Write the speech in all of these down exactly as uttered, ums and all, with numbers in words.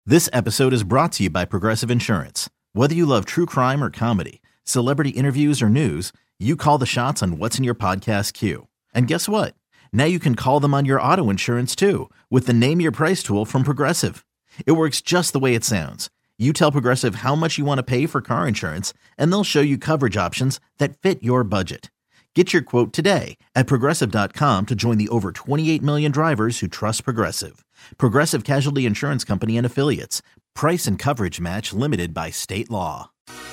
This episode is brought to you by Progressive Insurance. Whether you love true crime or comedy, celebrity interviews or news, you call the shots on what's in your podcast queue. And guess what? Now you can call them on your auto insurance too with the Name Your Price tool from Progressive. It works just the way it sounds. You tell Progressive how much you want to pay for car insurance, and they'll show you coverage options that fit your budget. Get your quote today at progressive dot com to join the over twenty-eight million drivers who trust Progressive. Progressive Casualty Insurance Company and Affiliates. Price and coverage match limited by state law.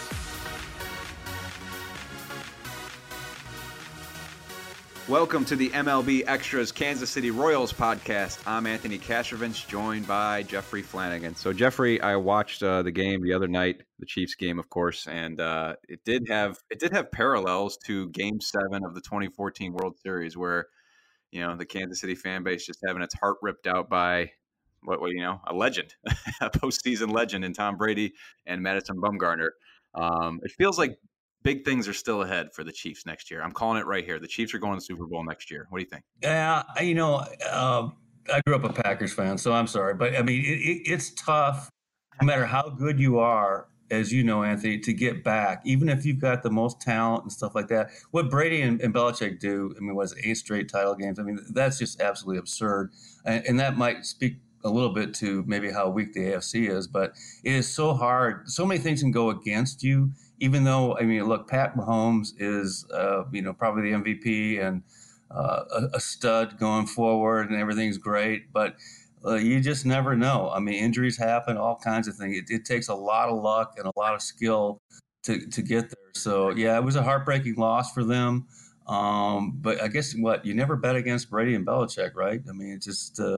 Welcome to the M L B Extras Kansas City Royals podcast. I'm Anthony Kastrovich, joined by Jeffrey Flanagan. So, Jeffrey, I watched uh, the game the other night, the Chiefs game, of course, and uh, it did have it did have parallels to Game Seven of the twenty fourteen World Series, where you know the Kansas City fan base just having its heart ripped out by what, what you know a legend, a postseason legend in Tom Brady and Madison Bumgarner. Um, it feels like big things are still ahead for the Chiefs next year. I'm calling it right here. The Chiefs are going to the Super Bowl next year. What do you think? Yeah, you know, uh, I grew up a Packers fan, so I'm sorry. But, I mean, it, it, it's tough, no matter how good you are, as you know, Anthony, to get back, even if you've got the most talent and stuff like that. What Brady and, and Belichick do, I mean, was eight straight title games. I mean, that's just absolutely absurd. And, and that might speak a little bit to maybe how weak the A F C is. But it is so hard. So many things can go against you. Even though, I mean, look, Pat Mahomes is, uh, you know, probably the M V P and uh, a, a stud going forward and everything's great, but uh, you just never know. I mean, injuries happen, all kinds of things. It, it takes a lot of luck and a lot of skill to, to get there. So, yeah, it was a heartbreaking loss for them. Um, but I guess what, you never bet against Brady and Belichick, right? I mean, it's just uh...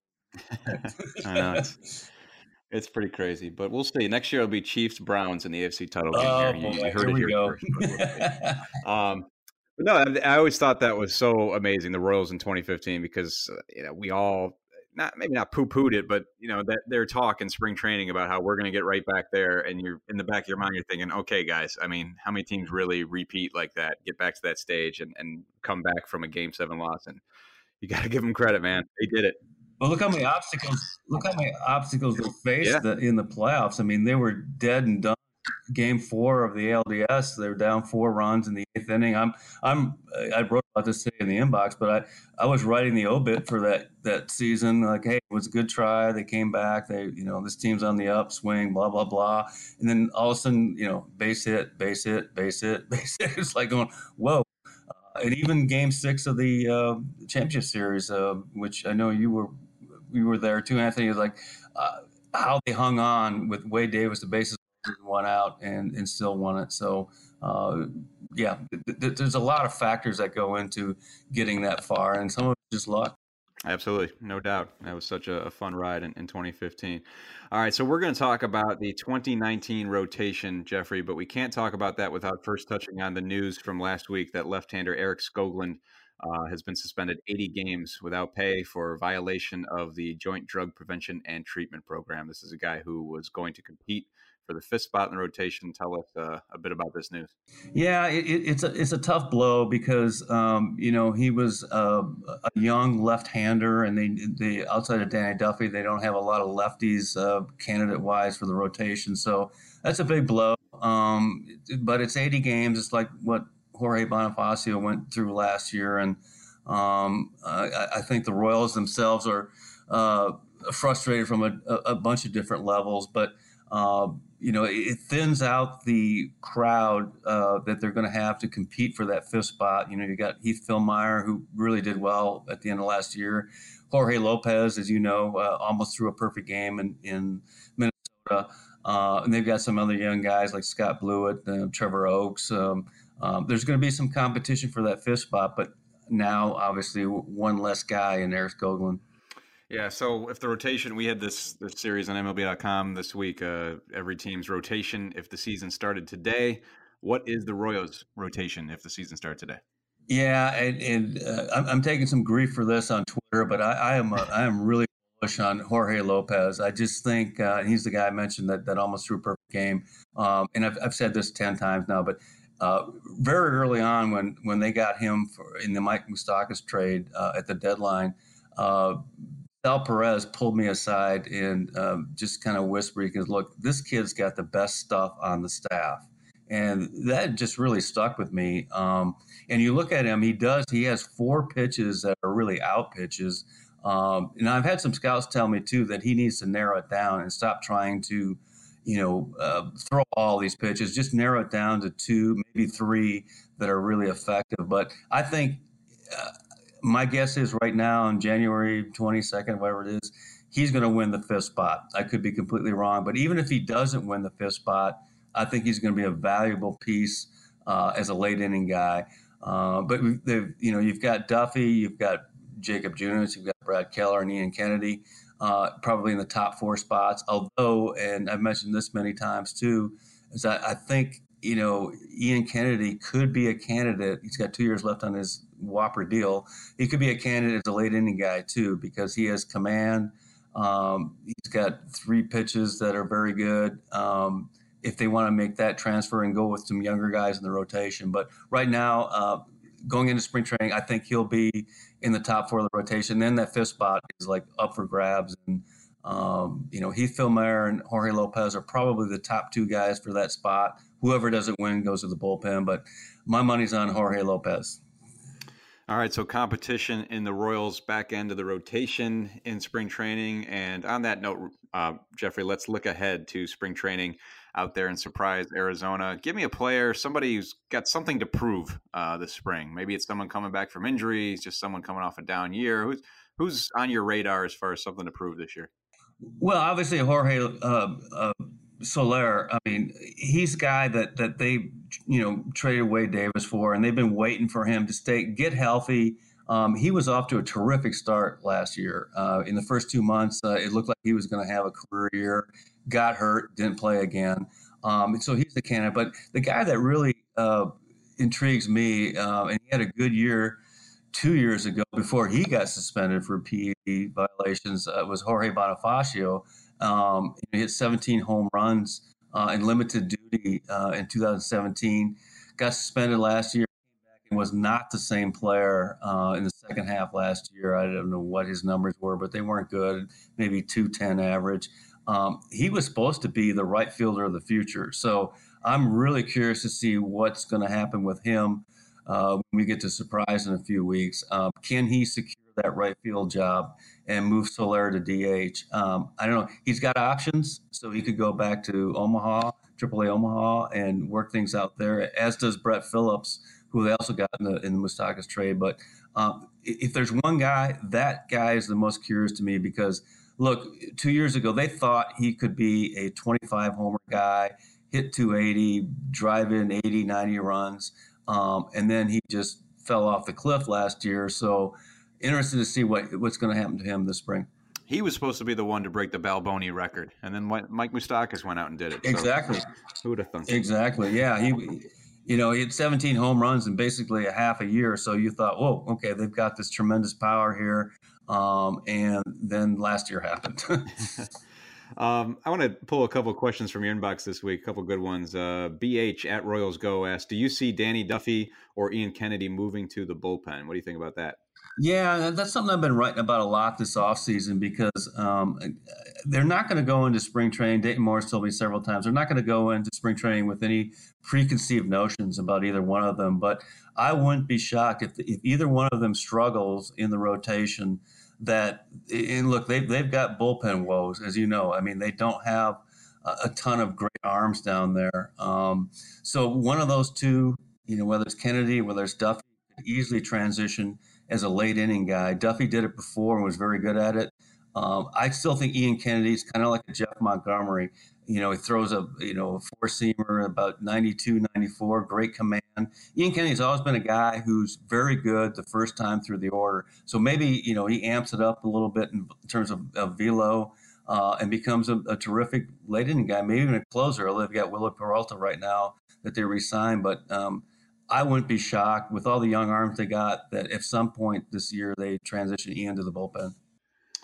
I know. It's, It's pretty crazy, but we'll see. Next year it'll be Chiefs Browns in the A F C title game. Oh, here. boy, You, you heard here it we here go. first. But we'll see. um, but no, I, I always thought that was so amazing, the Royals in twenty fifteen, because uh, you know we all not maybe not poo-pooed it, but you know that their talk in spring training about how we're going to get right back there, and you're in the back of your mind, you're thinking, okay, guys, I mean, how many teams really repeat like that, get back to that stage, and, and come back from a Game Seven loss? And you got to give them credit, man. They did it. Well, look how many obstacles! Look how many obstacles they faced Yeah. the, in the playoffs. I mean, they were dead and done. Game four of the A L D S, they were down four runs in the eighth inning. I'm, I'm, I wrote about this today in the inbox, but I, I was writing the obit for that that season. Like, hey, it was a good try. They came back. They, you know, this team's on the upswing. Blah blah blah. And then all of a sudden, you know, base hit, base hit, base hit, base hit. It's like going, whoa. And even Game Six of the uh, championship series, uh, which I know you were. We were there too, Anthony. Was like uh, how they hung on with Wade Davis, the bases one out, and and still won it. So uh, yeah, th- th- there's a lot of factors that go into getting that far, and some of it's just luck. Absolutely, no doubt. That was such a, a fun ride in, in twenty fifteen. All right, so we're going to talk about the twenty nineteen rotation, Jeffrey, but we can't talk about that without first touching on the news from last week that left-hander Eric Skoglund Uh, has been suspended eighty games without pay for violation of the Joint Drug Prevention and Treatment Program. This is a guy who was going to compete for the fifth spot in the rotation. Tell us uh, a bit about this news. Yeah, it, it's a it's a tough blow because um, you know he was uh, a young left-hander, and they they outside of Danny Duffy, they don't have a lot of lefties uh, candidate-wise for the rotation. So that's a big blow. Um, but it's eighty games. It's like what Jorge Bonifacio went through last year, and um, I, I think the Royals themselves are uh, frustrated from a, a bunch of different levels. But uh, you know, it thins out the crowd uh, that they're going to have to compete for that fifth spot. You know, you got Heath Fillmyer, who really did well at the end of last year. Jorge Lopez, as you know, uh, almost threw a perfect game in, in Minnesota. Uh, and they've got some other young guys like Scott Blewett, uh, Trevor Oakes. Um, um, there's going to be some competition for that fifth spot, but now obviously one less guy in Eric Skoglund. Yeah, so if the rotation, we had this this series on M L B dot com this week, uh, every team's rotation if the season started today. What is the Royals' rotation if the season started today? Yeah, and, and uh, I'm, I'm taking some grief for this on Twitter, but I, I am a, I am really bullish on Jorge Lopez. I just think uh, he's the guy I mentioned that, that almost threw a perfect game. Um, and I've, I've said this ten times now, but uh, very early on when, when they got him for, in the Mike Moustakas trade uh, at the deadline, uh, Sal Perez pulled me aside and um, just kind of whispered, because look, this kid's got the best stuff on the staff. And that just really stuck with me. Um, and you look at him, he does, he has four pitches that are really out pitches. Um, and I've had some scouts tell me too that he needs to narrow it down and stop trying to, you know, uh, throw all these pitches, just narrow it down to two, maybe three that are really effective. But I think, uh, my guess is right now on January twenty-second, whatever it is, he's going to win the fifth spot. I could be completely wrong, but even if he doesn't win the fifth spot, I think he's going to be a valuable piece uh, as a late inning guy. Uh, but you know, you've got Duffy, you've got Jacob Junis, you've got Brad Keller and Ian Kennedy, uh, probably in the top four spots. Although, and I've mentioned this many times too, is that I think, you know, Ian Kennedy could be a candidate. He's got two years left on his Whopper deal. He could be a candidate as a late inning guy too, because he has command. Um, he's got three pitches that are very good. Um, if they want to make that transfer and go with some younger guys in the rotation. But right now, uh, going into spring training, I think he'll be in the top four of the rotation. Then that fifth spot is like up for grabs. And, um, you know, Heath Filmer and Jorge Lopez are probably the top two guys for that spot. Whoever doesn't win goes to the bullpen, but my money's on Jorge Lopez. All right, so competition in the Royals back end of the rotation in spring training. And on that note, uh, Jeffrey, let's look ahead to spring training out there in Surprise, Arizona. Give me a player, somebody who's got something to prove uh, this spring. Maybe it's someone coming back from injuries, just someone coming off a down year. Who's who's on your radar as far as something to prove this year? Well, obviously Jorge uh, uh, Soler. I mean, he's a guy that that they you know traded Wade Davis for, and they've been waiting for him to stay get healthy. Um, he was off to a terrific start last year. Uh, in the first two months, uh, it looked like he was going to have a career year. Got hurt, didn't play again. Um, so he's the candidate. But the guy that really uh, intrigues me, uh, and he had a good year two years ago before he got suspended for P E D violations, uh, was Jorge Bonifacio. Um, he hit seventeen home runs uh, in limited duty uh, in two thousand seventeen. Got suspended last year. And was not the same player uh, in the second half last year. I don't know what his numbers were, but they weren't good. Maybe two ten average. Um, he was supposed to be the right fielder of the future. So I'm really curious to see what's going to happen with him uh, when we get to Surprise in a few weeks. Um, can he secure that right field job and move Soler to D H? Um, I don't know. He's got options, so he could go back to Omaha, triple A Omaha, and work things out there, as does Brett Phillips, who they also got in the, in the Moustakas trade. But um, if there's one guy, that guy is the most curious to me, because, look, two years ago, they thought he could be a twenty-five homer guy, hit two eighty, drive in eighty, ninety runs, um, and then he just fell off the cliff last year. So interested to see what what's going to happen to him this spring. He was supposed to be the one to break the Balboni record, and then Mike Moustakas went out and did it. So Exactly. Who would have thunk? Exactly, yeah. He You know, he had seventeen home runs in basically a half a year. So you thought, whoa, okay, they've got this tremendous power here. Um, and then last year happened. um, I want to pull a couple of questions from your inbox this week, a couple of good ones. Uh, B H at Royals Go asked, do you see Danny Duffy or Ian Kennedy moving to the bullpen? What do you think about that? Yeah, that's something I've been writing about a lot this offseason, because um, they're not going to go into spring training. Dayton Morris told me several times, they're not going to go into spring training with any preconceived notions about either one of them. But I wouldn't be shocked if, if either one of them struggles in the rotation. That, and look, they've, they've got bullpen woes, as you know. I mean, they don't have a, a ton of great arms down there. Um, so one of those two, you know, whether it's Kennedy, whether it's Duffy, could easily transition as a late inning guy. Duffy did it before and was very good at it. Um, I still think Ian Kennedy is kind of like a Jeff Montgomery. You know, he throws a, you know, a four-seamer about ninety-two, ninety-four, great command. Ian Kennedy's always been a guy who's very good the first time through the order. So maybe, you know, he amps it up a little bit in terms of, of velo uh, and becomes a, a terrific late inning guy, maybe even a closer. They've got Willard Peralta right now that they re-signed, but um, I wouldn't be shocked with all the young arms they got that at some point this year they transition Ian to the bullpen.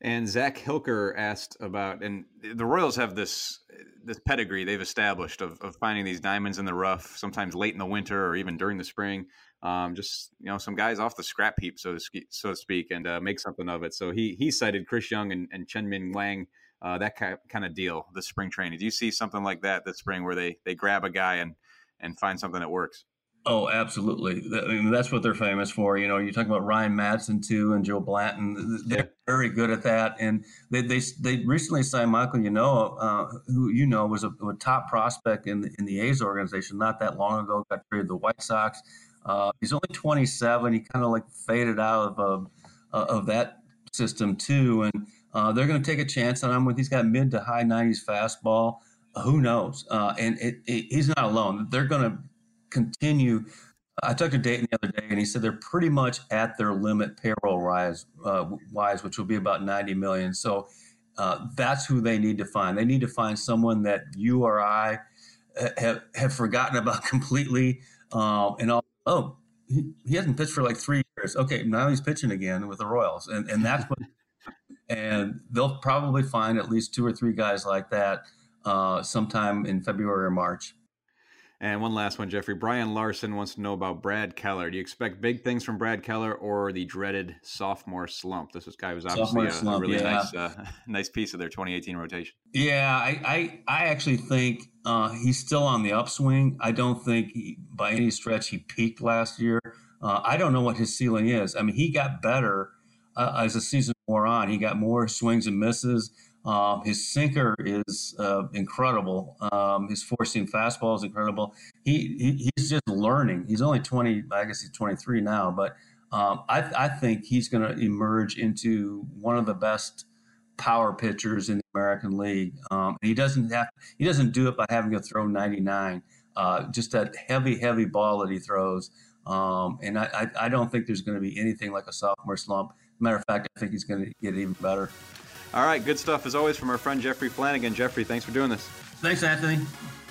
And Zach Hilker asked about, and the Royals have this this pedigree they've established of, of finding these diamonds in the rough, sometimes late in the winter or even during the spring. Um, just, you know, some guys off the scrap heap, so to speak, so to speak and uh, make something of it. So he he cited Chris Young and, and Chen Min Wang, uh, that kind of deal this spring training. Do you see something like that this spring where they they grab a guy and and find something that works? Oh, absolutely. I mean, that's what they're famous for. You know, you talk about Ryan Madsen too, and Joe Blanton. They're yeah. very good at that. And they they they recently signed Michael Yanoa, uh, who you know was a, a top prospect in the, in the A's organization not that long ago. Got traded to the White Sox. Uh, he's only twenty-seven. He kind of like faded out of uh, of that system too. And uh, they're going to take a chance on him. With he's got mid to high nineties fastball. Uh, who knows? Uh, and it, it, he's not alone. They're going to continue. I talked to Dayton the other day, and he said they're pretty much at their limit payroll rise uh, wise, which will be about ninety million. So uh, that's who they need to find. They need to find someone that you or I have have forgotten about completely. Um, and all, oh, he, he hasn't pitched for like three years. Okay, now he's pitching again with the Royals, and and that's what. And they'll probably find at least two or three guys like that uh, sometime in February or March. And one last one, Jeffrey. Brian Larson wants to know about Brad Keller. Do you expect big things from Brad Keller or the dreaded sophomore slump? This was guy was obviously a, slump, a really yeah. nice, uh, nice piece of their twenty eighteen rotation. Yeah, I, I, I actually think uh, he's still on the upswing. I don't think he, by any stretch he peaked last year. Uh, I don't know what his ceiling is. I mean, he got better uh, as the season wore on. He got more swings and misses. Um, his sinker is uh, incredible. Um, his four-seam fastball is incredible. He, he he's just learning. He's only twenty. I guess he's twenty-three now, but um, I, I think he's going to emerge into one of the best power pitchers in the American League. Um, and he doesn't have he doesn't do it by having to throw ninety-nine. Uh, just that heavy, heavy ball that he throws. Um, and I, I, I don't think there's going to be anything like a sophomore slump. Matter of fact, I think he's going to get even better. All right, good stuff as always from our friend Jeffrey Flanagan. Jeffrey, thanks for doing this. Thanks, Anthony.